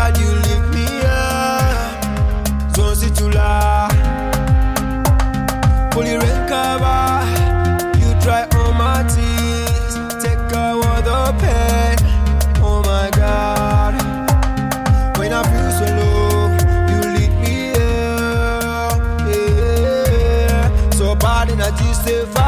God, you lift me up. Zone si tu là. Fully recover. You dry all my tears. Take away the pain. Oh my God. When I feel so low, you lift me up. Yeah. So bad in a G-Stay